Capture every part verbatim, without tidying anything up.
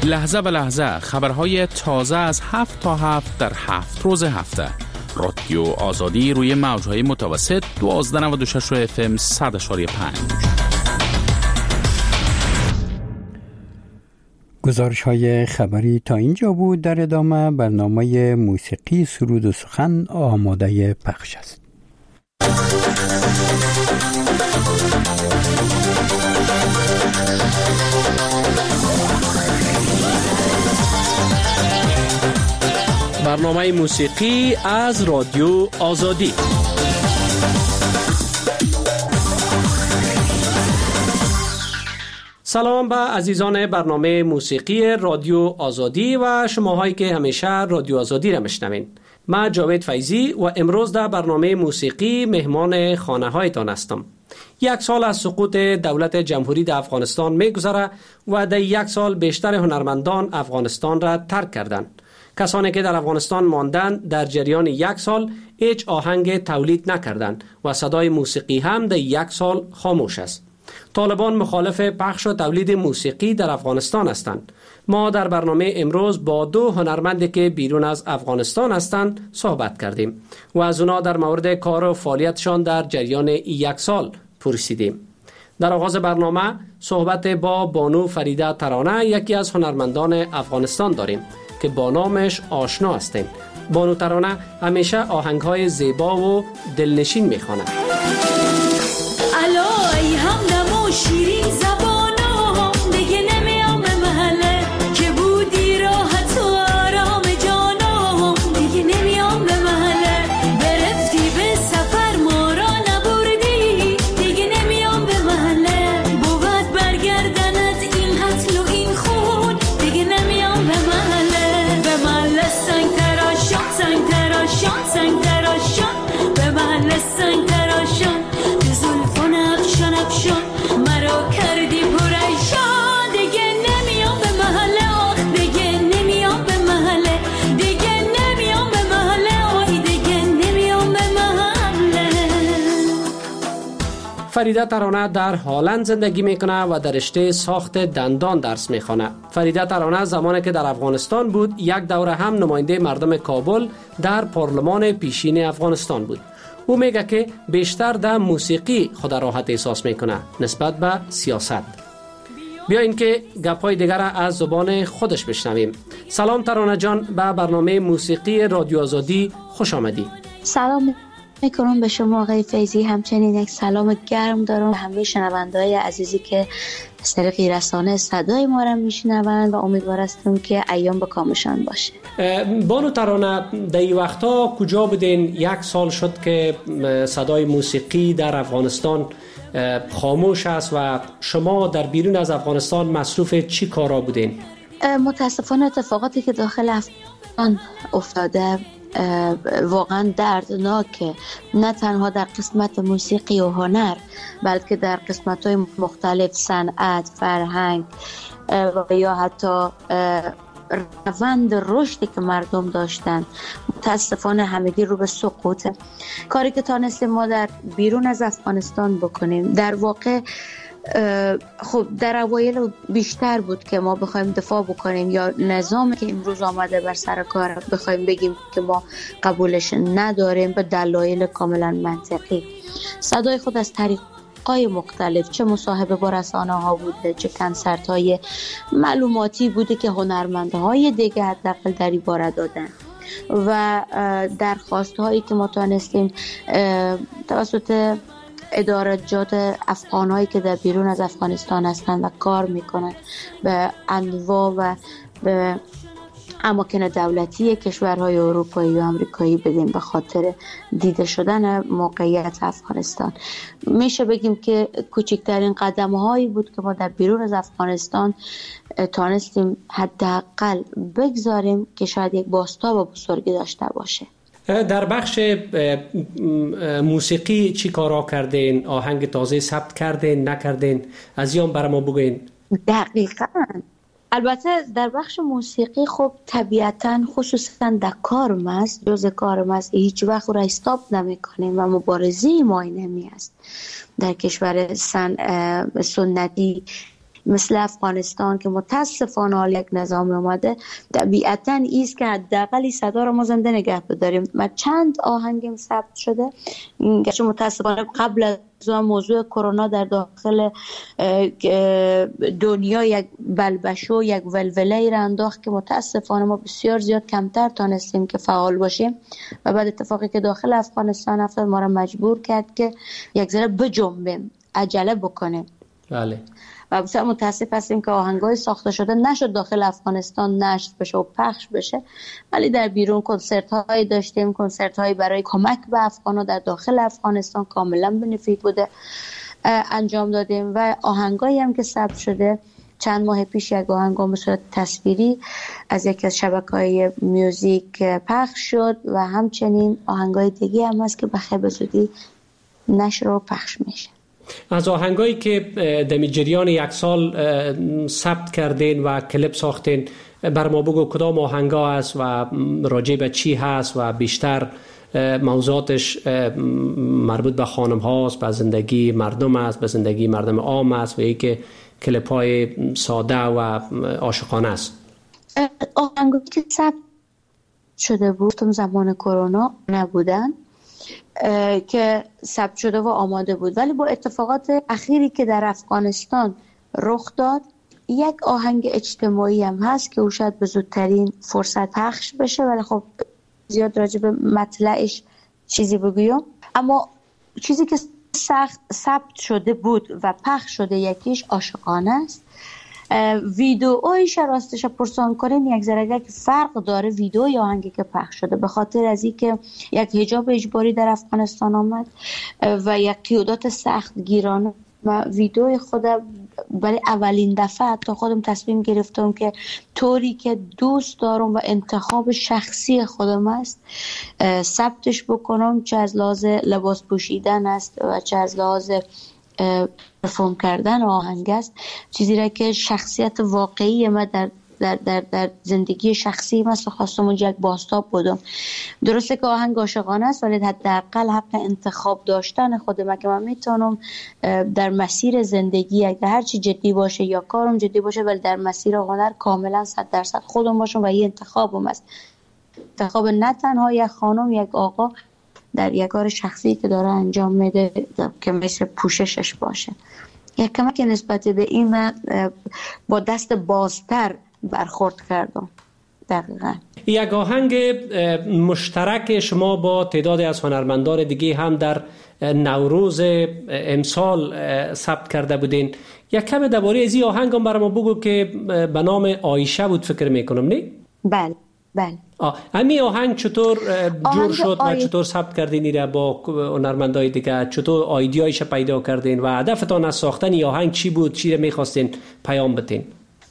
لحظه به لحظه خبرهای تازه از هفت تا هفت در هفت روز هفته. رادیو آزادی روی موجهای متوسط دوازده نود و شش اف ام صد و پنج. گزارش های خبری تا اینجا بود. در ادامه برنامه موسیقی سرود و سخن آماده پخش است. برنامه موسیقی از رادیو آزادی. سلام به عزیزان برنامه موسیقی رادیو آزادی و شماهایی که همیشه رادیو آزادی را میشنوین. من جاوید فیضی و امروز در برنامه موسیقی مهمان خانه هایتان هستم. یک سال از سقوط دولت جمهوری در افغانستان میگذره و در یک سال بیشتر هنرمندان افغانستان را ترک کردند. کسانی که در افغانستان ماندند در جریان یک سال هیچ آهنگ تولید نکردند و صدای موسیقی هم در یک سال خاموش است. طالبان مخالف پخش و تولید موسیقی در افغانستان هستند. ما در برنامه امروز با دو هنرمندی که بیرون از افغانستان هستند صحبت کردیم و از اونا در مورد کار و فعالیتشان در جریان یک سال پرسیدیم. در آغاز برنامه صحبت با بانو فریده ترانه، یکی از هنرمندان افغانستان داریم که با نامش آشنا هستیم. بانو ترانه همیشه آهنگ‌های زیبا و دلنشین می‌خواند. الای همدم و شیرین زبانم دیگه نمیام به محله که بودی راحت و آرام جانم دیگه نمیام به محله برفتی به سفر ما را نبردی دیگه نمیام به محله بود برگردنت این قتل و این خون دیگه نمیام به محله به محله سنگ تراشان سنگ تراشان سنگ تراشان به محله سنگ تراشان مرا کردی پریشان دیگه نمیام به محله آخ دیگه نمیام به محله دیگه نمیام به محله آی دیگه نمیام به محله. فریده ترانه در هالند زندگی میکنه و در رشته ساخت دندان درس میخونه. فریده ترانه زمانی که در افغانستان بود یک دوره هم نماینده مردم کابل در پارلمان پیشین افغانستان بود. او میگه که بیشتر در موسیقی خود راحت احساس میکنه نسبت به سیاست. بیاین که گپ‌های دیگر از زبان خودش بشنویم. سلام ترانه جان، به برنامه موسیقی رادیو آزادی خوش آمدی. سلام میکنم به شما آقای فیضی، همچنین یک سلام گرم دارم به همه شنونده‌های عزیزی که از طریق رسانه صدای ما را میشنوند و امیدوار هستم که ایام به کامشان باشه. بانو ترانه، در این وقتا کجا بودین؟ یک سال شد که صدای موسیقی در افغانستان خاموش است و شما در بیرون از افغانستان مصروف چی کارا بودین؟ متاسفانه اتفاقاتی که داخل افغانستان افتاده واقعا دردناکه، نه تنها در قسمت موسیقی و هنر بلکه در قسمت‌های مختلف صنعت، فرهنگ و یا حتی روند رشدی که مردم داشتن. متاسفانه همگی رو به سقوطه. کاری که تانستیم ما در بیرون از افغانستان بکنیم در واقع خب در اوایل بیشتر بود که ما بخوایم دفاع بکنیم یا نظامی که امروز آمده بر سر کار بخوایم بگیم که ما قبولش نداریم به دلایل کاملا منطقی. صدای خود از طریق‌های مختلف، چه مصاحبه با رسانه ها بوده، چه کنسرت‌های معلوماتی بوده که هنرمندهای دیگه حداقل در این باره دادن و درخواست‌هایی که ما تانستیم توسط ادارجات افغان‌هایی که در بیرون از افغانستان هستند و کار میکنن به انواع و به اماکن دولتی کشورهای اروپایی و آمریکایی بدیم به خاطر دیده شدن موقعیت افغانستان. میشه بگیم که کوچکترین قدم‌هایی بود که ما در بیرون از افغانستان تانستیم حداقل بگذاریم که شاید یک بازتاب بزرگی داشته باشه. در بخش موسیقی چی کارا کردین؟ آهنگ تازه ثبت کردین نکردین؟ از یام برای ما بگین. دقیقاً. البته در بخش موسیقی خب طبیعتاً خصوصاً در کارم است، جز کارم است، هیچ وقت را استاپ نمی کنیم و مبارزه ما این همی است. در کشور سن... سنتی مثل افغانستان که متاسفانه حال یک نظام اومده، طبیعتاً ایست که حداقل صدا رو ما زنده نگه بداریم. من چند آهنگم ثبت شده که متاسفانه قبل از موضوع کرونا در داخل دنیا یک بلبشو یک ولوله را انداخت که متاسفانه ما بسیار زیاد کمتر تانستیم که فعال باشیم و بعد اتفاقی که داخل افغانستان افتاد ما را مجبور کرد که یک ذره بجنبیم، عجله بکنیم. بله. و بسیار متاسف هستیم که آهنگای ساخته شده نشد داخل افغانستان نشر بشه و پخش بشه، ولی در بیرون کنسرت هایی داشتیم، کنسرت هایی برای کمک به افغان‌ها در داخل افغانستان کاملا بنفیت بوده انجام دادیم و آهنگایی هم که ثبت شده. چند ماه پیش یک آهنگ به صورت تصویری از یکی از شبکه‌های میوزیک پخش شد و همچنین آهنگای دیگه هم هست که بخیر به زودی نشر و پخش میشه. از آهنگایی که در جریان یک سال ثبت کردین و کلیپ ساختین بر ما بگو کدام آهنگا هست و راجع به چی هست و بیشتر موضوعاتش مربوط به خانم هاست، به زندگی مردم است، به زندگی مردم عام است و یکی کلیپ های ساده و عاشقانه است؟ آهنگایی که ثبت شده بود تو زمان کرونا نبودن که ثبت شده و آماده بود، ولی با اتفاقات اخیری که در افغانستان رخ داد یک آهنگ اجتماعی هم هست که او شاید به زودترین فرصت پخش بشه، ولی خب زیاد راجع به مطلعش چیزی بگویم. اما چیزی که سخت ثبت شده بود و پخش شده یکیش عاشقانه است. ویدئویش راستش پرسان کنین یک ذره که فرق داره ویدئو یا آهنگی که پخش شده، به خاطر از اینکه یک حجاب اجباری در افغانستان آمد و یک قیودات سخت گیرانه و ویدئوی خودم برای اولین دفعه تا خودم تصمیم گرفتم که طوری که دوست دارم و انتخاب شخصی خودم است ثبتش بکنم، چه از لحاظ لباس پوشیدن است و چه از لحاظ پرفورم کردن آهنگ است، چیزی را که شخصیت واقعی من در در در در زندگی شخصی من خواستم اونجا یک بازتاب بودم. درسته که آهنگ عاشقانه است ولی حداقل حق انتخاب داشتن خودم که من میتونم در مسیر زندگی اگه هر چی جدی باشه یا کارم جدی باشه ولی در مسیر هنر کاملا صد درصد خودم باشم و این انتخابم است. انتخاب نه تنها یک خانم یک آقا در یک کار شخصی که داره انجام میده که مثل پوششش باشه. یک کمک نسبت به این من با دست بازتر برخورد کردم. دقیقا یک آهنگ مشترک شما با تعدادی از هنرمندان دیگه هم در نوروز امسال ثبت کرده بودین. یک کم درباره از این آهنگ هم برام بگو که به نام عایشه بود فکر میکنم، نه؟ بله بله. همین آهنگ چطور جور شد آی... و چطور ثبت کردین را با هنرمندای دیگه؟ چطور ایده‌ایش پیدا کردین و هدفتان از ساختن این آهنگ چی بود؟ چی را می‌خواستین پیام بدین؟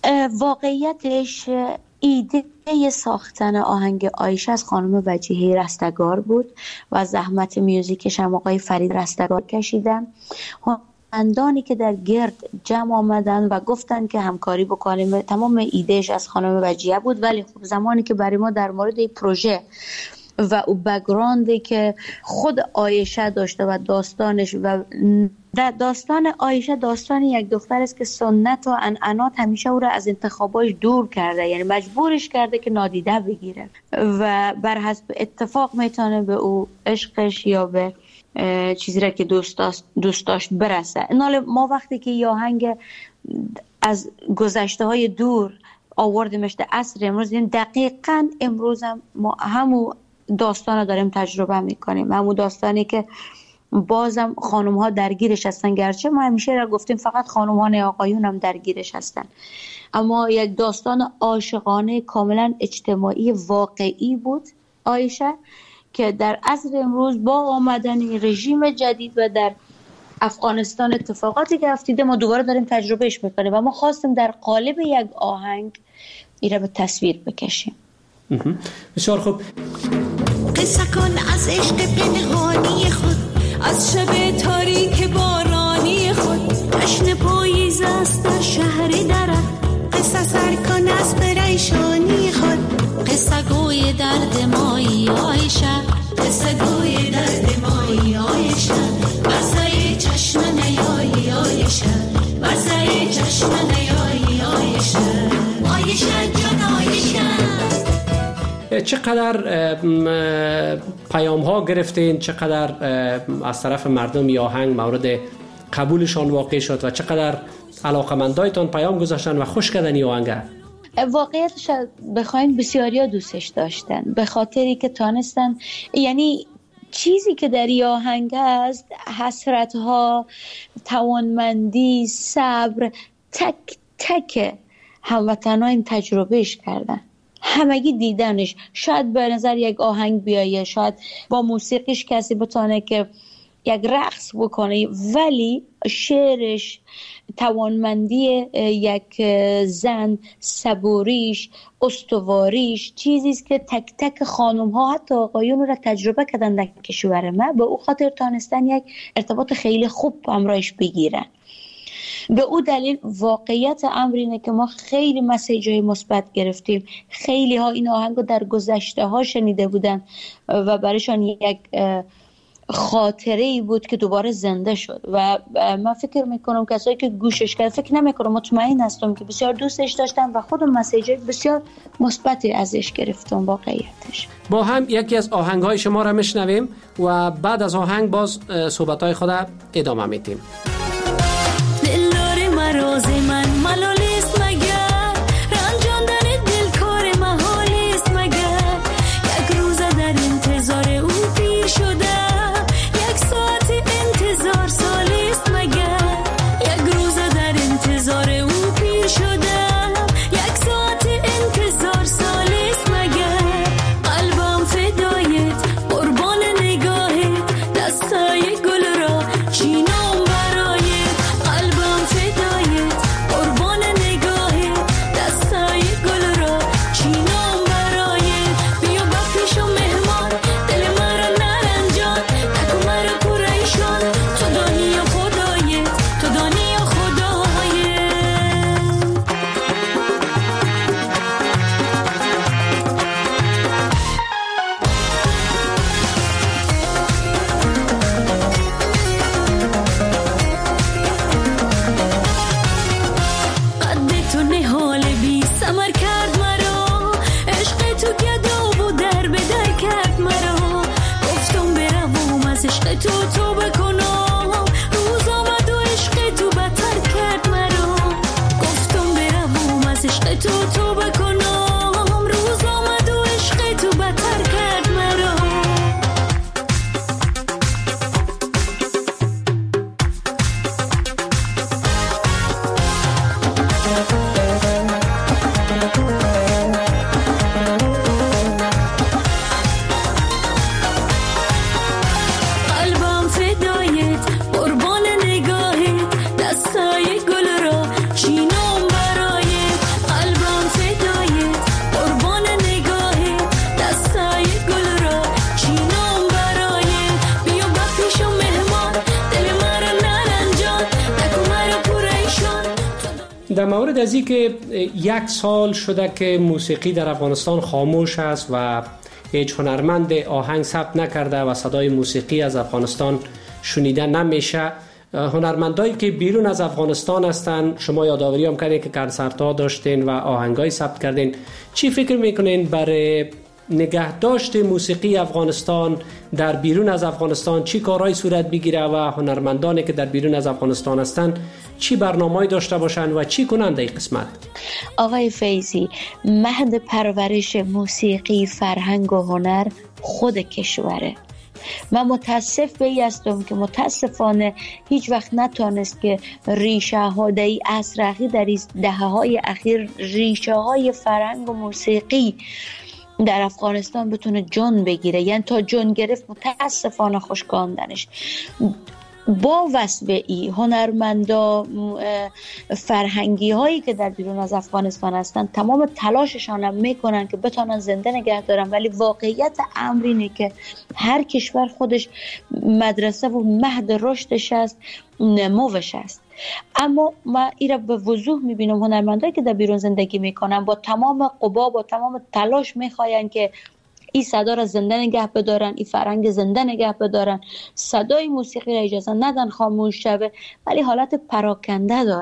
واقعیتش ایده ساختن آهنگ عایشه از خانم وجیحه رستگار بود و زحمت میوزیکش هم آقای فرید رستگار کشیدن. هنرمندانی که در گرد جمع آمدن و گفتن که همکاری بکنیم، تمام ایدهش از خانم وجیحه بود، ولی خب زمانی که برای ما در مورد این پروژه و او بک‌گراندی که خود عایشه داشته و داستانش و داستان عایشه داستان یک دختر است که سنت و عنعنات همیشه او را از انتخاباش دور کرده، یعنی مجبورش کرده که نادیده بگیره و بر حسب اتفاق میتونه به او عشقش یا به چیزی را که دوست داشت دوست داشت برسه. اینال ما وقتی که یه آهنگ از گذشته های دور آوردیمش در عصر امروز، دیدیم دقیقاً امروز هم ما همون داستان رو داریم تجربه میکنیم، همون داستانی که بازم خانم ها درگیرش هستن، گرچه ما همیشه را گفتیم فقط خانم ها نه آقایون هم درگیرش هستن، اما یک داستان عاشقانه کاملا اجتماعی واقعی بود عایشه که در عصر امروز با آمدن رژیم جدید و در افغانستان اتفاقاتی که افتاده ما دوباره داریم تجربهش میکنیم و ما خواستیم در قالب یک آهنگ این را به تصویر بکشیم. بسیار خوب. قصه کن از عشق پنهانی خود، از شب تاریک بارانی خود، جشن پاییز است در شهر درخت، قصه سر کن از پریشانی خود، قصه گوی درد مایی عایشه، قصه گوی درد مایی عایشه، ورزای چشم نیایی عایشه، ورزای چشم نیایی چقدر پیام ها گرفتین، چقدر از طرف مردم یا آهنگ مورد قبولشان واقع شد و چقدر علاقمندایتان پیام گذاشتن و خوش کردن این آهنگ؟ واقعیتش بخواین بسیاری ها دوستش داشتن، به خاطری که تانستن، یعنی چیزی که در این آهنگ است، حسرت ها، توانمندی، صبر، تک تک هموطنان این تجربهش کردن، همگی دیدنش. شاید به نظر یک آهنگ بیایه، شاید با موسیقیش کسی بتونه که یک رقص بکنه، ولی شعرش، توانمندی یک زن، صبوریش، استواریش چیزیست که تک تک خانم ها حتی آقایون رو تجربه کردن در کشور ما. به او خاطر تانستن یک ارتباط خیلی خوب همراهش بگیرن. به او دلیل واقعیت امر اینه که ما خیلی مسیجای مثبت گرفتیم. خیلی ها این آهنگ رو در گذشته ها شنیده بودن و برایشان یک خاطره ای بود که دوباره زنده شد و من فکر میکنم کسایی که گوشش کرد، فکر نمیکنم، مطمئن هستم که بسیار دوستش داشتن و خودم مسیجای بسیار مثبتی ازش گرفتم. واقعیتش با هم یکی از آهنگ‌های شما را میشنویم و بعد از آهنگ باز صحبت‌های خود ادامه میدیم. دلدار مراز من ملالیست مگر، رنجاندن دل کار محالیست مگر، یک روز در انتظار او پیر شدم، یک ساعت انتظار سالیست مگر، یک روز در انتظار او پیر شدم، یک ساعت انتظار سالیست مگر، قلبم فدایت قربان نگاهت، دستای گل را چینم برایت، قلبم فدایت قربان نگاهت، دستای گل را چینم برایت، بیا بپیشم مهمان، دل مرا نرنجان، نکو مرا پریشان، تو دانی خدایت، تو دانی خدایت. قد تو نهال بی ثمر کرد مرا، عشق تو گدا و در به در کرد مرا، گفتم بروم از عشق تو توبه کنم، روز آمد و عشق تو بدتر کرد مرا، گفتم بروم از عشق تو توبه کنم، روز آمد و عشق تو بدتر کرد مرا. قلبم فدایت قربان نگاهت، دستای گل را چینم برایت، قلبم فدایت قربان نگاهت، دستای گل را چینم برایت، بیا بپیشم مهمان، دل مرا نرنجان، نکو مرا پریشان. در مورد از این که یک سال شده که موسیقی در افغانستان خاموش است و هیچ هنرمند آهنگ ثبت نکرده و صدای موسیقی از افغانستان شنیده نمیشه، هنرمندایی که بیرون از افغانستان هستن، شما یادآوری هم کردین که کنسرت‌ها داشتین و آهنگای ثبت کردین، چی فکر میکنین برای نگهداشت موسیقی افغانستان در بیرون از افغانستان چی کارهای صورت بگیره و هنرمندانی که در بیرون از افغانستان هستن چی برنامه‌ای داشته باشن و چی کنند در این قسمت؟ آقای فیضی، مهد پرورش موسیقی، فرهنگ و هنر خود کشوره. من متاسف به این هستم که متاسفانه هیچ وقت نتونست که ریشه ها در این عصر اخیر، در این دهه های اخیر، ریشه های فرهنگ و موسیقی در افغانستان بتونه جان بگیره. یعنی تا جان گرفت متاسفانه خشکاندنش. با وصف ای هنرمندا، فرهنگی هایی که در بیرون از افغانستان هستن تمام تلاششان هم میکنن که بتونن زنده نگه دارن، ولی واقعیت امر اینه که هر کشور خودش مدرسه و مهد رشدش است، نموش است. اما ما ایرا به وضوح میبینم هنرمندایی که در بیرون زندگی میکنن با تمام قوا، با تمام تلاش میخواین که این صدا را زنده نگه بدارن، این فرهنگ زنده نگه بدارن، صدای موسیقی را اجازه ندن خاموش شوه، ولی حالت پراکنده داره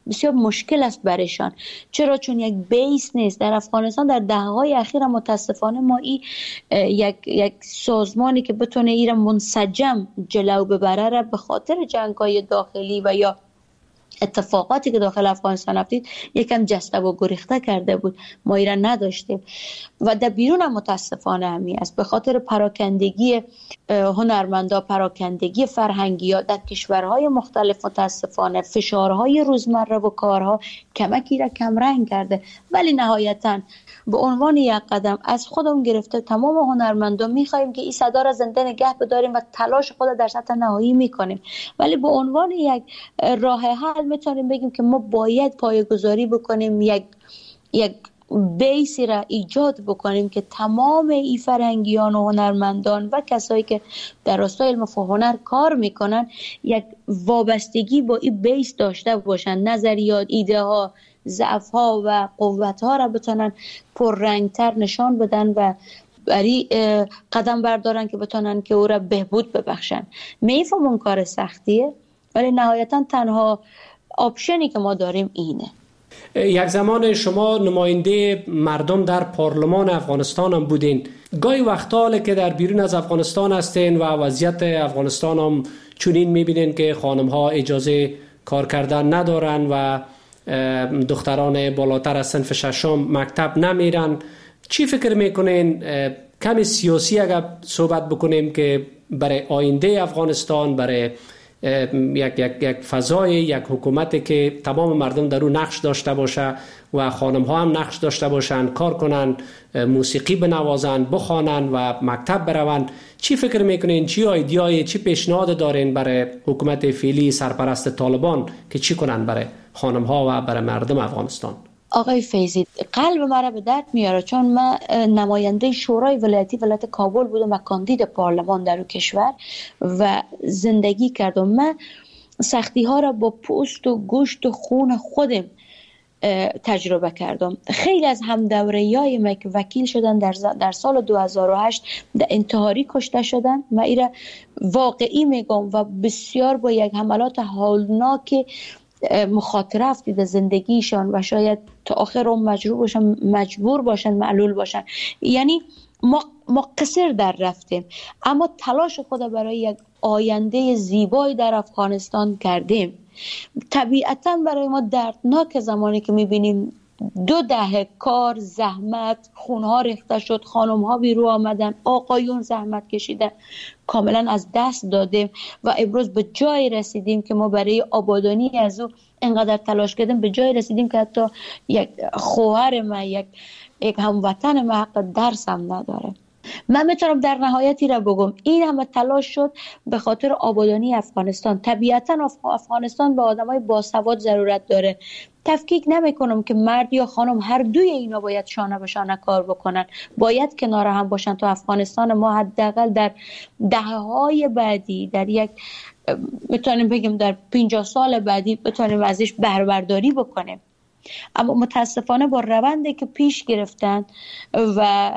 بسیار مشکل است برشان. چرا؟ چون یک بیس نیست. در افغانستان در دهه‌های اخیر متاسفانه ما ای یک یک سازمانی که بتونه ایرا منسجم جلو ببره را به خاطر جنگ‌های داخلی و یا اتفاقاتی که داخل افغانستان افتید یکم جسته و گریخته کرده بود، ما ایران نداشتیم و در بیرون هم متاسفانه همی است. به خاطر پراکندگی هنرمندا، پراکندگی فرهنگی ها در کشورهای مختلف متاسفانه فشارهای روزمره و کارها کمکی را کم رنگ کرده. ولی نهایتاً به عنوان یک قدم از خودم گرفته تمام هنرمندان می‌خوایم که این صدا را زنده نگه بداریم و تلاش خود در سطح نهایی می‌کنیم. ولی به عنوان یک راه حل میتونیم بگیم که ما باید پایه‌گذاری بکنیم، یک یک بیسی را ایجاد بکنیم که تمام ای فرهنگیان و هنرمندان و کسایی که در راستای علم و هنر کار میکنن یک وابستگی با این بیس داشته باشن، نظریات، ایده ها، ضعف ها و قوت ها را بتونن پررنگتر نشان بدن و برای قدم بردارن که بتونن که او را بهبود ببخشن. میفهمم کار سختیه ولی نهایتا تنها آپشنی که ما داریم اینه. یک زمان شما نماینده مردم در پارلمان افغانستان هم بودین. گاهی وقتا که در بیرون از افغانستان هستین و وضعیت افغانستان هم چنین میبینین که خانم ها اجازه کار کردن ندارن و دختران بالاتر از صنف ششم مکتب نمیرن. چی فکر میکنین کمی سیاسی اگر صحبت بکنیم که برای آینده افغانستان، برای یک یک یک فضای یک حکومتی که تمام مردم در اون نقش داشته باشه و خانم ها هم نقش داشته باشن، کار کنن، موسیقی بنوازن، بخوانن و مکتب برون، چی فکر میکنین؟ چی ایده‌ای، چی پیشنهاد دارین برای حکومت فعلی سرپرست طالبان که چی کنن برای خانم ها و برای مردم افغانستان؟ آقای فیضی، قلب مرا به درد میاره چون من نماینده شورای ولایتی ولایت کابل بودم و کاندید پارلمان در اون کشور و زندگی کردم. من سختی ها را با پوست و گوشت و خون خودم تجربه کردم. خیلی از همدوریای من که وکیل شدن در, در سال دو هزار و هشت در انتحاری کشته شدن، من ایره واقعی میگم و بسیار با یک حملات هولناک مخاطره افتیده زندگیشان و شاید تا آخر هم مجبور باشن مجبور باشن معلول باشن. یعنی ما ما قصر در رفتیم اما تلاش خود برای یک آینده زیبایی در افغانستان کردیم. طبیعتاً برای ما دردناک زمانی که میبینیم دو دهه کار، زحمت، خونها ریخته شد، خانمها بیرو آمدن، آقایون زحمت کشیدن، کاملا از دست دادیم و امروز به جای رسیدیم که ما برای آبادانی از او انقدر تلاش کردیم، به جای رسیدیم که حتی یک خواهر ما، یک یک هموطن ما حق درس هم نداره. من میتونم در نهایتی را بگم این همه تلاش شد به خاطر آبادانی افغانستان. طبیعتا افغانستان به آدمای باسواد ضرورت داره. تفکیک نمی کنم که مرد یا خانم هر دوی اینا باید شانه به شانه کار بکنن، باید کنار هم باشن تا افغانستان ما حداقل در دهه‌های بعدی، در یک میتونیم بگیم در پنجاه سال بعدی بتونیم ازش بهره برداری بکنیم. اما متاسفانه با روندی که پیش گرفتن و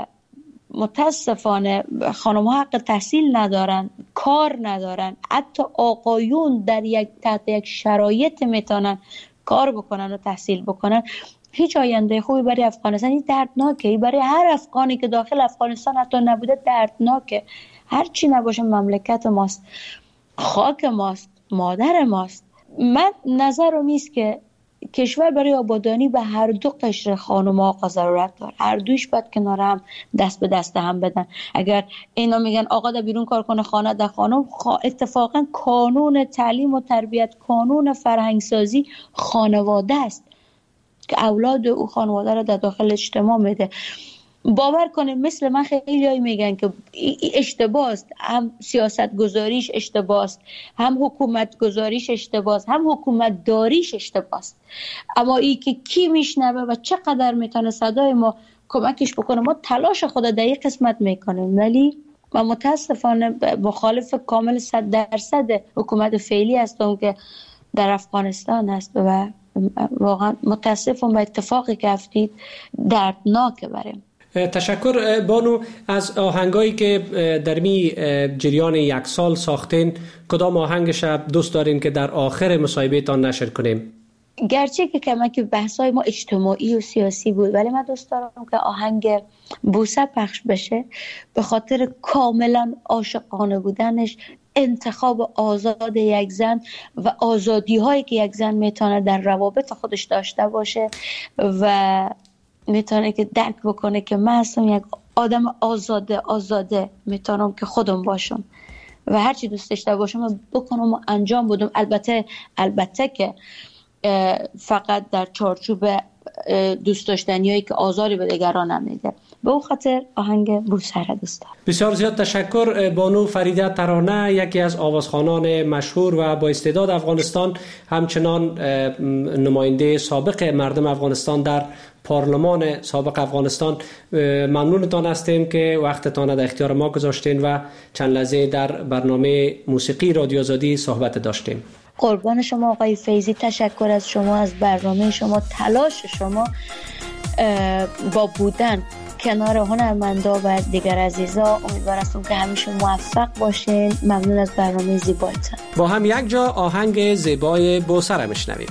متاسفانه خانم ها حق تحصیل ندارن، کار ندارن، حتی آقایون در یک تحت یک شرایط میتونن کار بکنن و تحصیل بکنن، هیچ آینده خوبی برای افغانستان. این دردناکه، برای هر افغانی که داخل افغانستان حتی نبوده دردناکه. هر چی نباشه مملکت ماست، خاک ماست، مادر ماست. من نظرم ایست که کشور برای آبادانی به هر دو قشر خانم و آقا ضرورت داره. هر دویش باید کنار هم دست به دست هم بدن. اگر اینا میگن آقا در بیرون کار کنه خانه در خانم، اتفاقا قانون تعلیم و تربیت، قانون فرهنگسازی خانواده است که اولاد او خانواده را در داخل اجتماع میده. باور کنید مثل من خیلی هایی میگن که اشتباه است، هم سیاست گذاریش اشتباه است، هم حکومت گذاریش اشتباه است، هم حکومت داریش اشتباه است. اما ای که کی میشنوه و چقدر میتونه صدای ما کمکش بکنه، ما تلاش خود در یک قسمت میکنیم ولی من متاسفانه مخالف کامل صد درصد حکومت فعلی هستم که در افغانستان هست و واقعا متاسفم به اتفاقی که افتید دردناکه بریم. تشکر بانو. از آهنگایی که در می جریان یک سال ساختین، کدام آهنگش دوست دارین که در آخر مصاحبه تان نشر کنیم؟ گرچه که کمک بحث‌های ما اجتماعی و سیاسی بود، ولی من دوست دارم که آهنگ بوسه پخش بشه به خاطر کاملا عاشقانه بودنش، انتخاب آزاد یک زن و آزادی هایی که یک زن میتونه در روابط خودش داشته باشه و میتونه که درک بکنه که من هستم یک آدم آزاده آزاده میتونم که خودم باشم و هرچی دوست داشته باشم بکنم و انجام بدم. البته البته که فقط در چارچوب دوست داشتنی هایی که آزاری به دیگران نمیده. به اون خاطر آهنگ بوسه را دوست دارم. بسیار زیاد تشکر. بانو فریده ترانه، یکی از آوازخوانان مشهور و با استعداد افغانستان، همچنان نماینده سابق مردم افغانستان در پارلمان سابق افغانستان، ممنونتان هستیم که وقتتان در اختیار ما گذاشتین و چند لحظه در برنامه موسیقی رادیو آزادی صحبت داشتیم. قربان شما آقای فیضی، تشکر از شما، از برنامه شما، تلاش شما با بودن کنار هنرمندا و دیگر عزیزا. امیدوارم که همیشه موفق باشین. ممنون از برنامه زیبایتان. با هم یک جا آهنگ زیبای بوسه را میشنویم.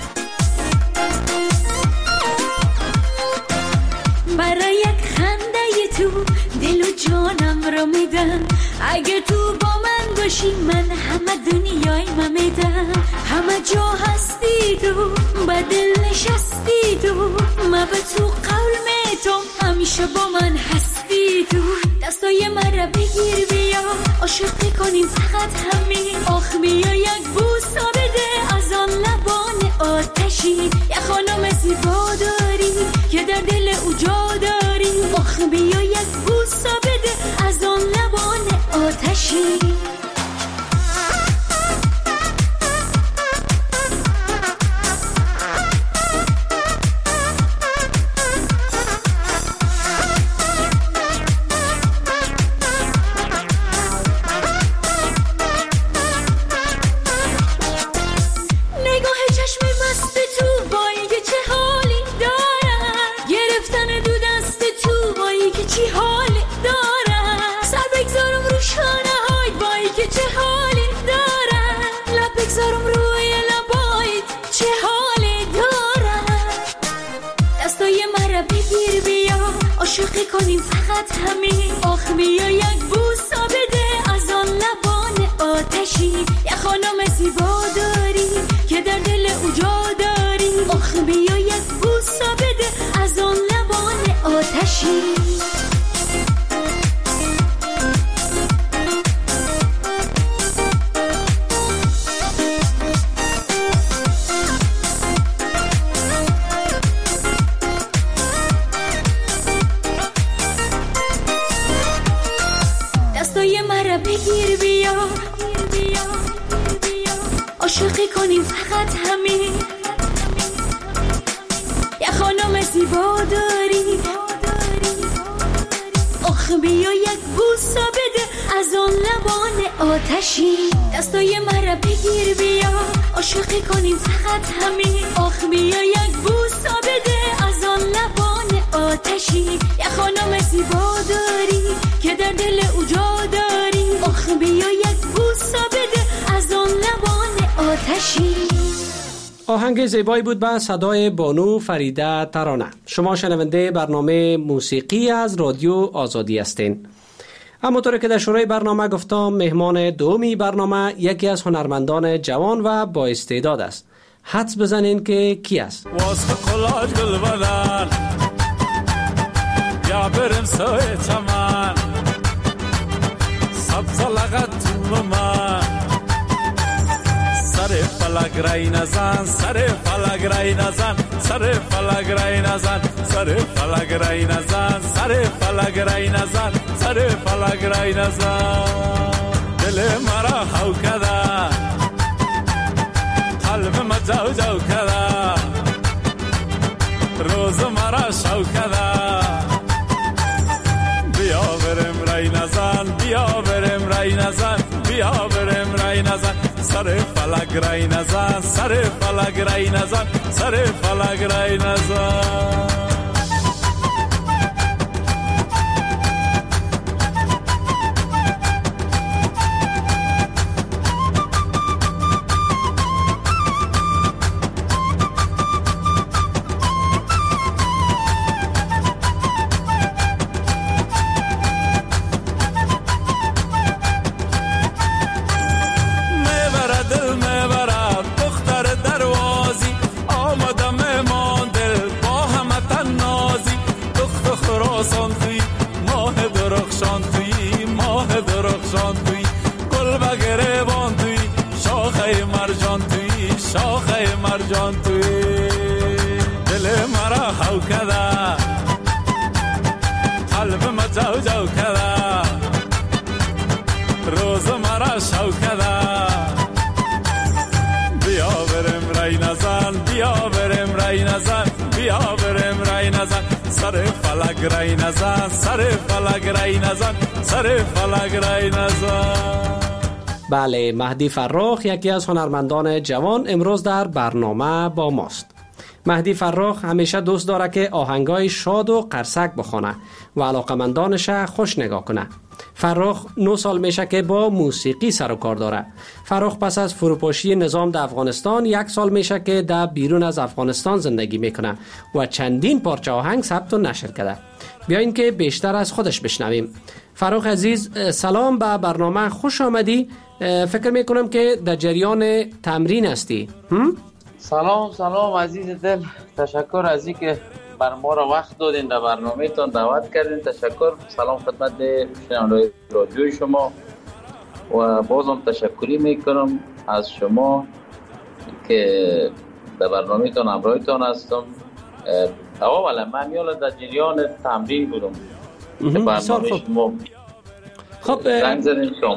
برای یک خنده تو دل و جانم را میدم، اگه تو با من باشی من همه دنیای من میدم. همه جا هستی تو، با دل نشستی تو، من به تو قول میتم همیشه با من هستی تو. دستای من را بگیر بیا عاشقی کنیم فقط همین. آخ بیا یک بوسا بده از آن لبان آتشی، یک خانم زیبا داری که در دل او جا داری. آخ بیا یک بوسا بده از آن لبان آتشی. عاشقی کنیم فقط همین. آخ بیا یک بوسا بده از آن لبان آتشی، یک خانم زیبا داری که در دل او جا داری. آخ بیا یک بوسا بده از آن لبان آتشی. بگیر بیا عاشقی کنیم فقط همین. یه خانم زیبا داری، آخ بیا یک بوسا بده از آن لبان آتشی. دستای من را بگیر بیا عاشقی کنیم فقط همین. آخ بیا یک بوسا بده از آن لبان آتشی، یه خانم زیبا داری که در دل او جا داری. آخ بیا یک بوسا بده از آن لبان آتشی. آهنگ زیبایی بود به صدای بانو فریده ترانه. شما شنونده برنامه موسیقی از رادیو آزادی هستین. همونطور که در شروع برنامه گفتم، مهمان دومی برنامه یکی از هنرمندان جوان و با استعداد است. حدس بزنین که کی است؟ واسه کلاج گل بدن یا برم سوی چمن، سبز لغت تو من، سر فلک رای نزن، سر فلک رای نزن، سر فلک رای نزن، سر فلک رای نزن، سر فلک رای نزن، سر فلک رای نزن. دل مرا هو کده، قلب ما جو جو کده، روز مرا شو کده. بیا برم رای نزن، بیا برم رای نزن، بیا برم رای نزن، سر فلک رای نزن، سر فلک رای نزن، سر فلک رای نزن. بیا بریم رای نزن سر فلک رای نزن سر فلک رای نزن سر فلک رای نزن. بله، مهدی فرخ یکی از هنرمندان جوان امروز در برنامه با ماست. مهدی فرخ همیشه دوست داره که آهنگای شاد و قرصک بخونه و علاقمندانش خوش نگاه کنه. فرخ نه سال میشه که با موسیقی سر و کار داره. فرخ پس از فروپاشی نظام در افغانستان یک سال میشه که در بیرون از افغانستان زندگی میکنه و چندین پارچه آهنگ ثبت و نشر کرده. بیاین که بیشتر از خودش بشنویم. فرخ عزیز، سلام، به برنامه خوش آمدی. فکر میکنم که در جریان تمرین هستی. هم؟ سلام سلام عزیز دل، تشکر از این که بر ما را وقت دادین در برنامه تان دعوت کردین. تشکر. سلام خدمت شنوندگان رادیوی شما و بازم تشکری میکنم از شما که در برنامه تان همراه تان هستم. اولا من یالا در جریان تمرین بودم. برنامه شما خب زنگ زدین شما.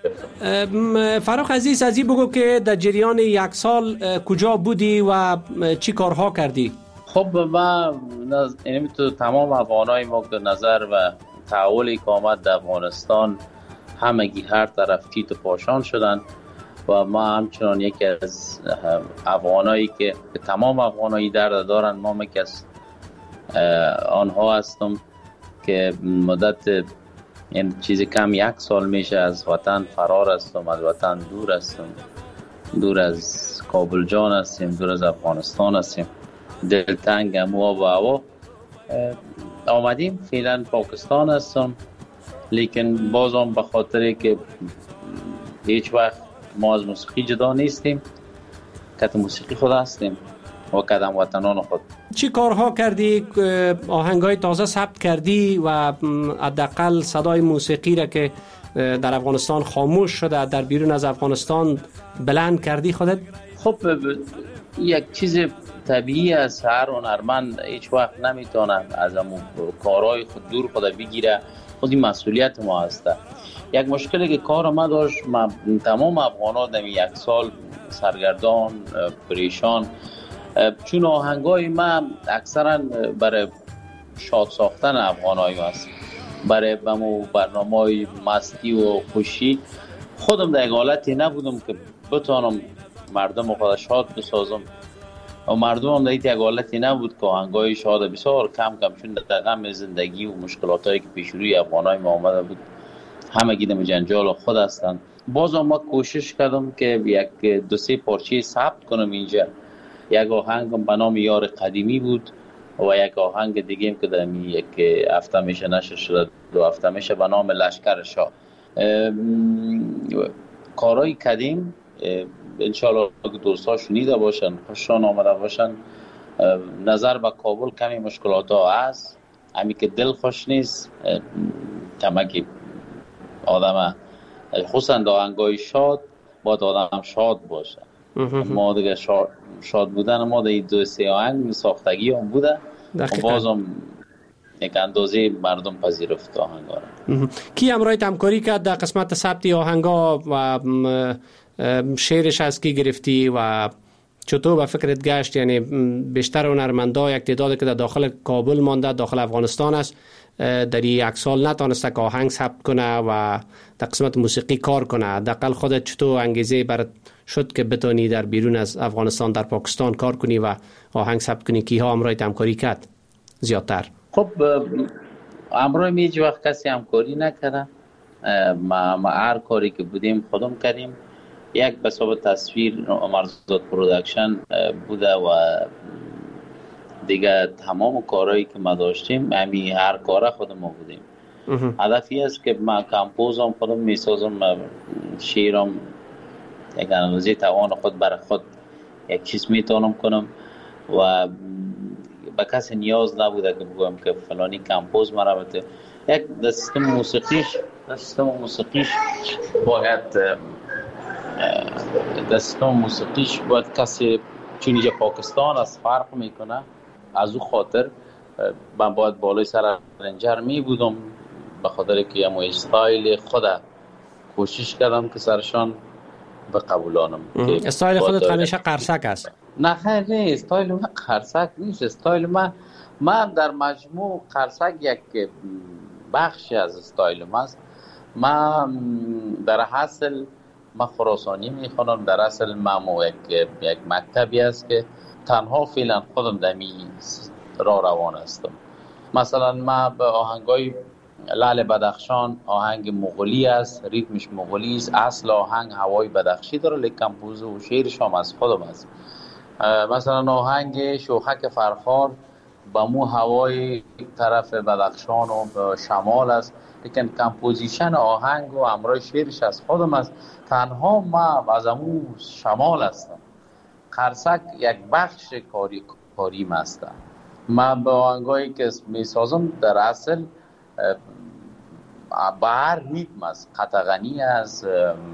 فرخ عزیز، از این بگو که در جریان یک سال کجا بودی و چی کارها کردی؟ خب من اینمی تو تمام افغانای ما که نظر و تحولی که آمد در افغانستان همگی هر طرف تیت و پاشان شدن و ما همچنان یکی از افغانایی که تمام افغانایی درد دارن، ما یکی از آنها هستم که مدت این چیزی کم یک سال میشه از وطن فرار هستم، از وطن دور هستم، دور از کابل جان هستیم، دور از افغانستان هستیم، دلتنگ هم و هوا آمدیم. فعلا پاکستان هستم، لیکن بازم به خاطری که هیچ وقت ما از موسیقی جدا نیستیم، کت موسیقی خود هستیم و کدام وطنان خود. چی کارها کردی؟ آهنگای تازه ثبت کردی و حداقل صدای موسیقی را که در افغانستان خاموش شده در بیرون از افغانستان بلند کردی خودت؟ خب یک چیز طبیعی است، هر هنرمند هیچ وقت نمیتونه از همون کارهای خود دور خود بگیره، خود این مسئولیت ما هسته. یک مشکلی که کار ما داشت، ما تمام افغان‌ها در یک سال سرگردان پریشان، چون آهنگای من اکثرا برای شاد ساختن افغانایی هست، برای بمو برنامه‌های مستی و خوشی. خودم در حالتی نبودم که بتونم مردم خود شاد بسازم و مردم هم در یک حالتی نبود که آهنگای شاد بسیار کم کم، چون در غم زندگی و مشکلاتایی که پیش روی افغانای ما آمده بود همه گیدم جنجال خود هستند. باز ما کوشش کردم که یک دو سه پارچه ثبت کنم اینجا. یک آهنگم به نام یار قدیمی بود و یک آهنگ دیگه هم که در یک هفته میشه نشر شده، دو هفته میشه، به نام لشکر شاه. کارهای قدیم انشالله دوستا شنیده باشن، خوششان آمده باشن. نظر به کابل کمی مشکلات ها هست، همین که دل خوش نیست، کمکی آدم خصوصا در آهنگای شاد باید آدم شاد باشه. ما دیگه شاد, شاد بودن ما در دو سه آهنگ ساختگی هم بوده و بازم یک اندازه مردم پذیرفت آهنگا را. کی همراهت همکاری کرد در قسمت ثبت آهنگا و شعرش از کی گرفتی و چطور به فکرت گشت؟ یعنی بیشتر هنرمندا یک تعدادی که در داخل کابل مانده، داخل افغانستان است، در یک سال نتونسته که آهنگ ثبت کنه و در قسمت موسیقی کار کنه. حداقل خودت چطور انگیزه برات شد که بتونی در بیرون از افغانستان در پاکستان کار کنی و آهنگ ثبت کنی؟ کیها همراهت همکاری کرد زیادتر؟ خب همراه می هیچ وقت کسی همکاری نکرده. ما, ما هر کاری که بودیم خودم کردیم. یک به حساب تصویر مرزاد پرودکشن بوده و دیگه تمام کارهایی که ما داشتیم همین هر کاره خود ما بودیم. هدفی است که من کمپوزم خودم میسازم، شعرم یک اندازه توان خود برای خود یک چیز میتونم کنم و به کسی نیاز نبوده که بگویم که فلانی کمپوز مرا بده. یک سیستم موسیقیش سیستم موسیقیش باید سیستم موسیقیش باید کسی، چون اینجا پاکستان از فرق میکنه، از او خاطر من باید بالای سر رنجر می بودم به خاطر که همون استایل خود کوشش کردم که سرشان بقبولانم. استایل خودت همیشه قرصک است؟ نه خیر نه، استایل من قرصک نیست. استایل من من در مجموع قرصک یک بخشی از استایل ماست. من در اصل من خراسانی میخوانم، در اصل من یک یک مکتبی است که تنها فعلا خودم دمی را روان هستم. مثلا من به آهنگای لعل بدخشان، آهنگ مغولی است، ریتمش مغولی است، اصل آهنگ هوای بدخشی داره، لیکن کمپوز و شعرش هم از خودم است. مثلا آهنگ شوخک فرخار با مو هوای طرف بدخشان و شمال است، لیکن کمپوزیشن آهنگ و همراه شعرش از خودم است. تنها ما از امو شمال هستم. قرصک یک بخش کاری کاریم است. من به آهنگایی که می سازم در اصل به هر ریتم است، قطغنی است،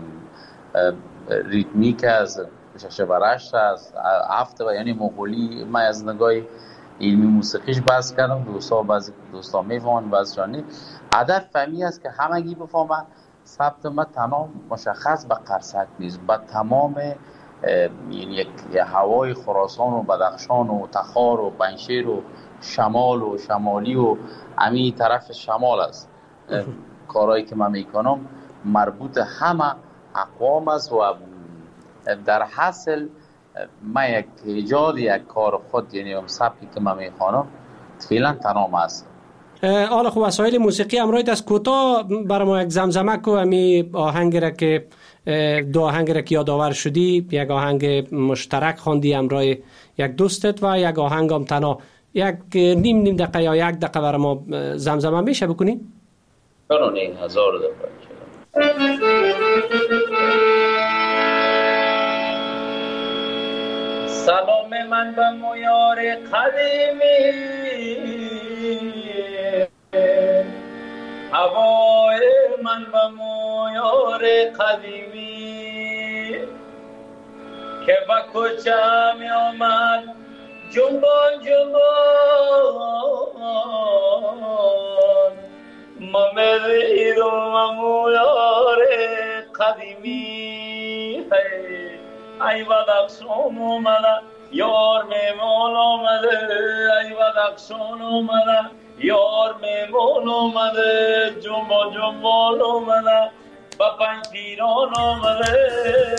ریتمیک است، شش برشت است، هفت و یعنی مغولی. من از نگاه علمی موسیقیش بحث کردم، دوستا بعضی دوستا میفهمن بعضی جانی. هدف فهمی است که همگی بفهمن ثبت ما تمام مشخص به قرصک نیست، با تمام یعنی یک هوای خراسان و بدخشان و تخار و پنشیر و شمال و شمالی و امی طرف شمال است. کارهایی که من میکنم مربوط همه اقوام است و در حاصل من یک ایجاد یک کار خود، یعنی هم سبکی که من میخوانم فعلا تمام است. حالا خب وسایل موسیقی همراهت از کوتاه برای ما یک زمزمک و امی آهنگ را که دو آهنگ را که یادآور شدی، یک آهنگ مشترک خواندی همراه یک دوستت و یک آهنگ هم تنها، یک نیم نیم دقیقه یا یک دقیقه برای ما زمزمه میشه بکنی؟ برو نیم هزار دقیقه. سلام من به مویار قدیمی، هوای من به مویار قدیمی، که با کوچه می آمد جنبان جنبان، ما میدیدم مویار قدیمی. ای بدخشان اومده یار میمون آمده، ای بدخشان اومده یار میمون آمده، جنبان جنبان آمده با پنج پیران آمده.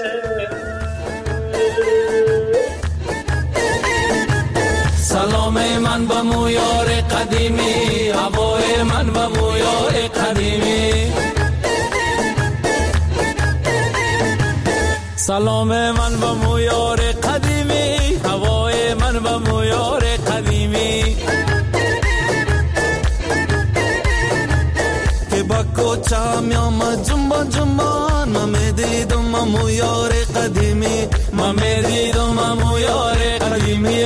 سلام من به مویار قدیمی، هوای من به مویار قدیمی. سلام من به مویار قدیمی، هوای من به مویار قدیمی، که با کوچه می آمد جنبان جنبان، ما می دیدم مویار قدیمی، ما می دیدم مویار قدیمی.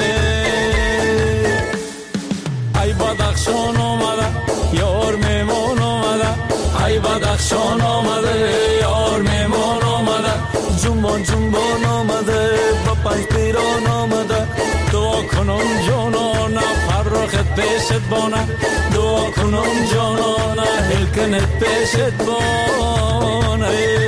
ای بدخشان آمده یار میمون آمده، ای بدخشان آمده یار میمون آمده، جنبان جنبان آمده با پنج پیران آمده. دعا کنم جانانه فرخت پیشت بانه، دعا کنم جانانه هلکنت پیشت بانه.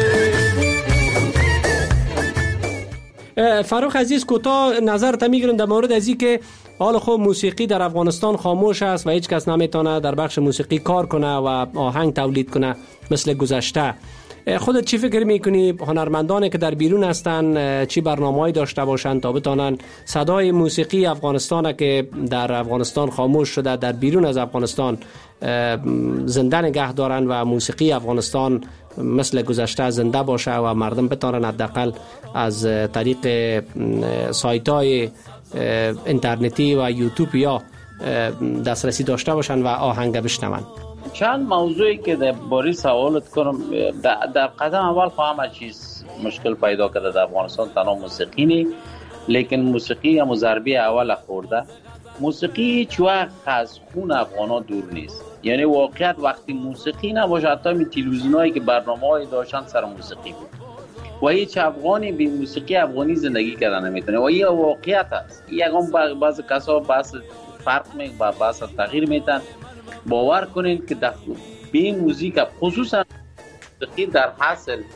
فاروق عزیز کوتاه نظرت میگیرم در مورد ازی که حالا خب موسیقی در افغانستان خاموش است و هیچ کس نمیتونه در بخش موسیقی کار کنه و آهنگ تولید کنه مثل گذشته. خودت چی فکر میکنی هنرمندانی که در بیرون هستن چی برنامه‌ای داشته باشند تا بتونن صدای موسیقی افغانستان که در افغانستان خاموش شده در بیرون از افغانستان زنده نگه دارن و موسیقی افغانستان مثل گذشته زنده باشه و مردم بتونن حداقل از طریق سایت‌های اینترنتی و یوتیوب یا دسترسی داشته باشن و آهنگ بشنون؟ چند موضوعی که در باری سوالت کنم، در قدم اول خواهم چیز مشکل پیدا کرده در افغانستان تنها موسیقی نی، لیکن موسیقی هم ضربه اول خورده. موسیقی هیچ وقت از خون افغانا دور نیست، یعنی واقعیت وقتی موسیقی نباشه حتی می تلویزیونایی که برنامه‌ای داشتن سر موسیقی بود و هیچ افغانی به موسیقی افغانی زندگی کردن نمیتونه و این واقعیت است. یکم بعض کسا بحث فرق می با بحث تغییر میتن. باور کنین که در به موزیک خصوصا موسیقی در حاصل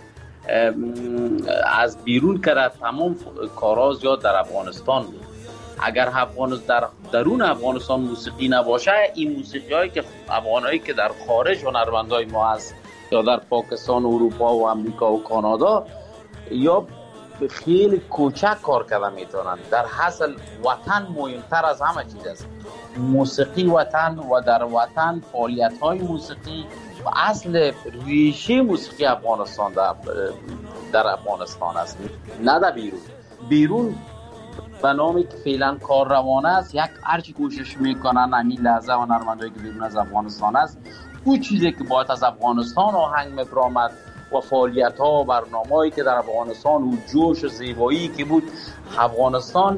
از بیرون کرده تمام کارا زیاد در افغانستان بود. اگر افغانستان در درون افغانستان موسیقی نباشه، این موسیقی هایی که افغانایی که در خارج هنرمندای ما هست یا در پاکستان و اروپا و امریکا و کانادا یا خیلی کوچک کار کرده میتونن. در حاصل وطن مهمتر از همه چیز است. موسیقی وطن و در وطن فعالیت های موسیقی و اصل ریشه موسیقی افغانستان در, در افغانستان است، نه در بیرون. بیرون به نامی که فعلا کار روانه است، یک هرچی کوشش میکنن همین لحظه هنرمندایی که بیرون از افغانستان است، اون چیزی که باید از افغانستان آهنگ میبرامد و فعالیت ها و برنامه‌ای که در افغانستان و جوش و زیبایی که بود، افغانستان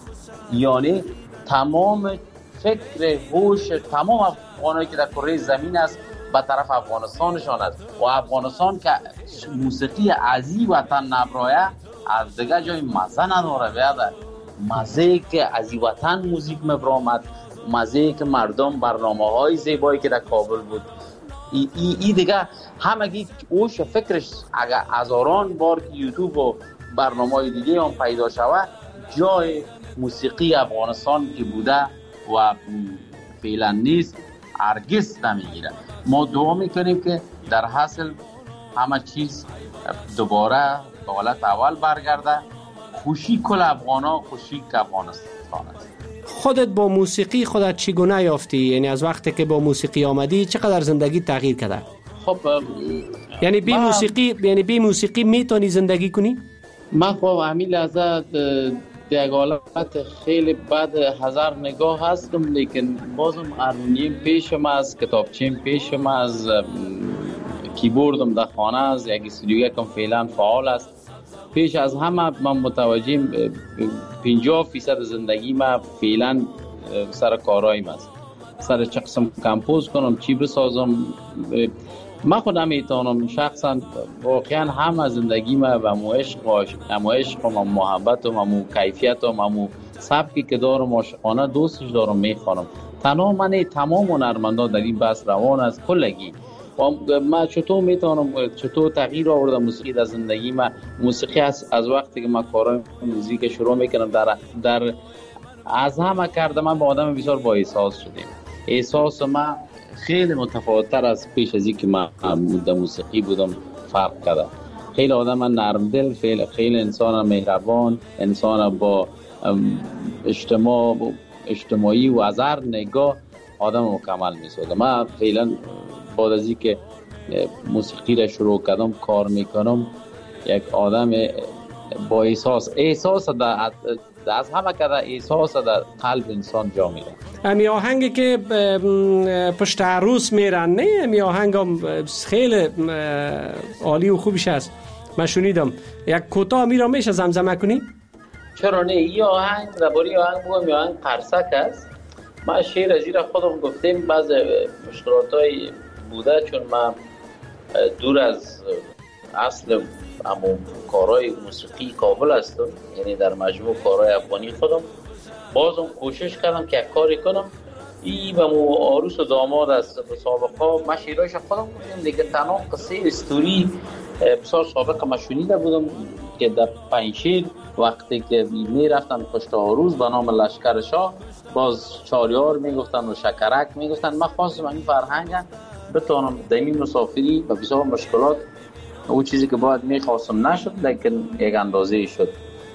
یعنی تمام فکر هوش تمام افغانایی که در کره زمین است به طرف افغانستانشان است و افغانستان که موسیقی عزیز وطن نبرایه از دیگه جای مزه نداره. بیاده مزه که عزیز وطن موزیک مبرامد، مزه که مردم برنامه های زیبایی که در کابل بود، ای, ای, ای دیگه همگی اوش فکرش اگر هزاران بار که یوتیوب و برنامه های دیگه هم پیدا شود، جای موسیقی افغانستان که بوده و فعلا نیست هرگز نمیگیره. ما دعا میکنیم که در حاصل همه چیز دوباره به حالت اول برگرده. خوشی کل افغانا، خوشی که افغانستان است. خودت با موسیقی خودت چگونه یافتی؟ یعنی از وقتی که با موسیقی آمدی چقدر زندگی تغییر کرده؟ خب یعنی بی موسیقی یعنی بی موسیقی میتونی زندگی کنی؟ من خب همین لحظه در حالت خیلی بد هزار نگاه هستم، لیکن بازم هارمونیم پیشم است، کتابچه‌ام پیشم است، کیبوردم در خانه است، یک استودیو کم فعلا فعال است. پیش از همه من متوجه پنجاه فیصد زندگی ما فعلا سر کارایم است، سر چه قسم کمپوز کنم، چی بسازم. من خودم میتونم شخصا واقعا همه زندگی ما و مو عشق و مو عشق و مو محبت و مو کیفیت و مو سبکی که دارم عاشقانه دوستش دارم میخوانم. تنها من تمام هنرمندان در این بحث روان است کلگی. من چطور میتونم چطور تغییر آوردم موسیقی در زندگی من؟ موسیقی از از وقتی که من کارهای موزیک شروع میکنم در در از همه کردم من با آدم بسیار با احساس شدیم. احساس من خیلی متفاوت‌تر از پیش از اینکه من در موسیقی بودم فرق کرده. خیلی آدم نرم دل، خیلی خیلی انسان مهربان، انسان با اجتماع اجتماعی و از هر نگاه آدم مکمل می‌سازه. من فعلا بعد از اینکه موسیقی را شروع کردم کار میکنم، یک آدم با احساس احساس در از همه کده احساس در قلب انسان جا میره. امی آهنگی که پشت عروس میرن، نه امی آهنگ هم خیلی عالی و خوبش هست. من شنیدم یک کوتاه میرا میشه زمزمه کنی؟ چرا نه؟ این آهنگ درباره آهنگ بگم، آهنگ قرصک است. من شعر از این خودم گفتم، بعض مشکلاتای بوده چون من دور از اصل همون کارهای موسیقی کابل هستم، یعنی در مجموع کارهای افغانی خودم بازم کوشش کردم که کاری کنم. این به مو عروس و داماد است به سابقه من شعرهایش خودم گفتم، دیگه تنها قصه استوری بسیار سابق من شنیده بودم که در پنجشیر وقتی که می رفتن پشت عروس به نام لشکر شاه، باز چاریار میگفتن و شکرک میگفتن. من خواستم این فرهنگ بتونم در این مسافری و بسیار مشکلات او چیزی که باید میخواستم نشد، لیکن یک اندازه شد.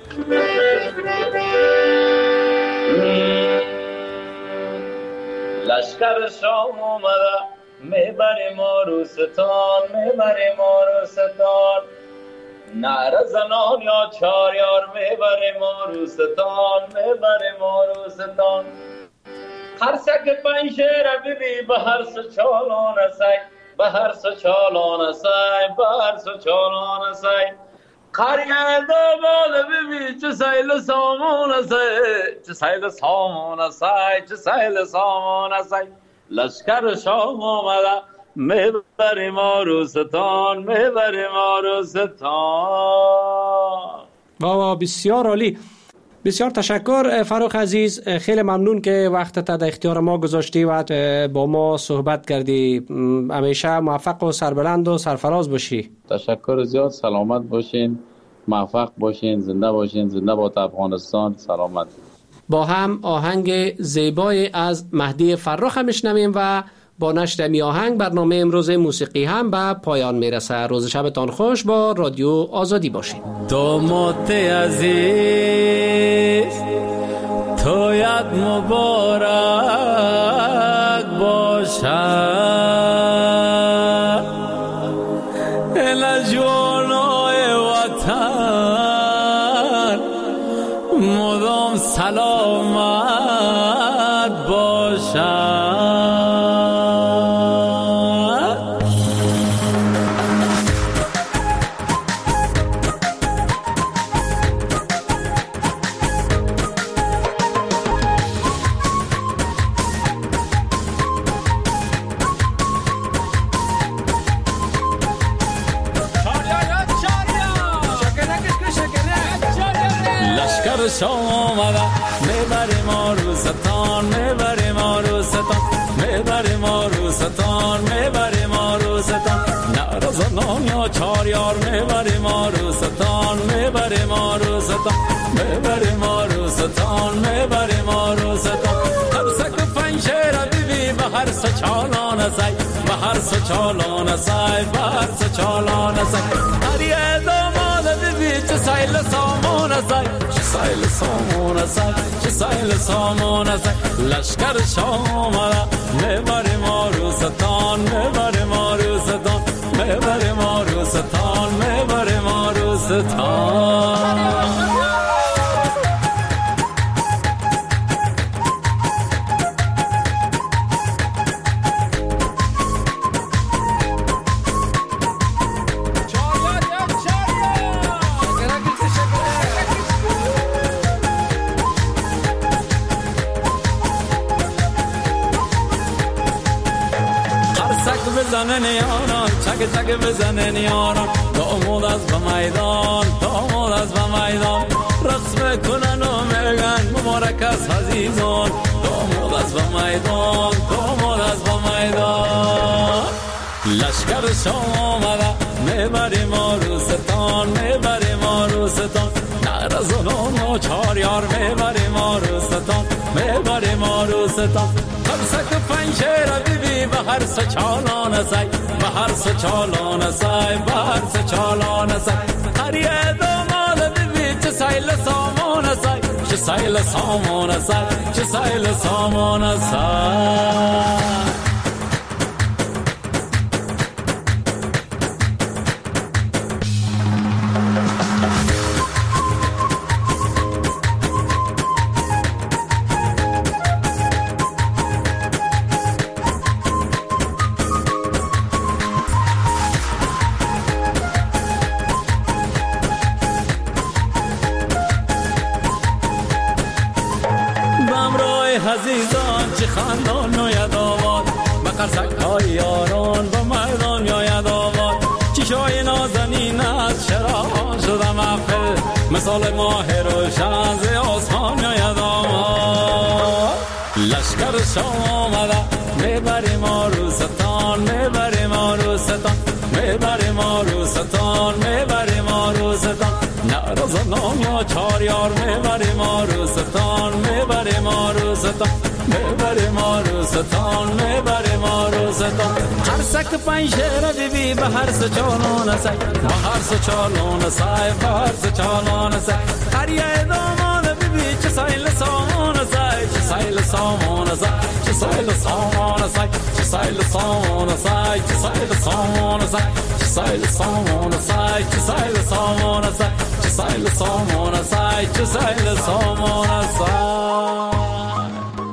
لشکر شام آمده میبری ما رو ستان، میبری ما رو ستان، نعره زنان یا چاریار میبری ما رو ستان، میبری ما رو ستان. هر سک پنشیر بیبی به هر سچالان سای، به هر سچالان سای، به هر سچالان سای. قریه داماد بیبی چه سیل سامان سای، چه سیل سامان سای، چه سیل سامان سای. لشکر شام آمده میبری ما رو ستان، میبری ما رو ستان. بابا بسیار عالی. بسیار تشکر فروخ عزیز، خیلی ممنون که وقتت در اختیار ما گذاشتی و با ما صحبت کردی. همیشه موفق و سربلند و سرفراز باشی. تشکر زیاد، سلامت باشین، موفق باشین، زنده باشین، زنده باد افغانستان، سلامت. با هم آهنگ زیبای از مهدی فرخ میشنویم و با نشر می آهنگ برنامه امروز موسیقی هم به پایان میرسه. روز شبتان خوش با رادیو آزادی باشین. داماد عزیز تو یاد مبارک باشد، ال جوانای وطن مدام سلامت باشد. شام آمده میبری ما رو ستان، میبری ما رو ستان، میبری ما رو ستان، میبری ما رو ستان. نرزنان یا چار یار میبری ما رو ستان، میبری ما رو ستان، میبری ما رو ستان، میبری ما رو ستان. هر سک پنجره بیبی به هر سچالان سای، به هر سچالان سای، به هر سچالان سای. هر یه داماد بیبی چه سایل سامان سای، سایل سامان سای، چه سایل سامان سای. لشکر شام آمده میبری ما رو ستان، میبری ما رو ستان، میبری ما رو ستان، میبری ما رو ستان. بزنن یاران چک چک بزنن یاران، داماد از به میدان، داماد از به میدان. رقص میکنن و میگن مبارک است عزیزان، داماد از به میدان، داماد از به میدان. لشکر شام آمده میبری ما رو ستان، میبری ما رو ستان. نرزنان و چار یار میبری ما رو ستان، میبری ما رو ستان. هر سک پنجره بیبی به هر سچالان سای، به هر سچالان سای، به هر سچالان سای. هر یه داماد بیبی چه سایل سامان سای، چه سایل سامان سای، چه سایل سامان سای. عزیزان چه خاندان نوید آباد، به قرصک های یاران به میدان یاید آباد. چشای نازنین از شراب شده محفل، مثال ماه روشن ز آسمان یاید آباد. لشکر شام آمده میبری ما رو ستان، میبری ما رو ستان، میبری ما رو ستان، میبری ما رو ستان. نرزنان یا چار یار میبری ما رو ستان، میبری ما رو ستان، میبری ما رو ستان، میبری ما رو ستان. هر سک پنجره بیبی به هر سچالان سای، به هر سچالان سای، به هر سچالان سای. هر یه دامان بیبی چه سایل سامان سای، چه سایل سامان سای، چه سایل سامان سای، چه سایل سامان سای، چه سایل سامان سای، چه سایل سامان سای، چه سایل سامان سای، چه سایل سامان سای، چه سایل سامان سای.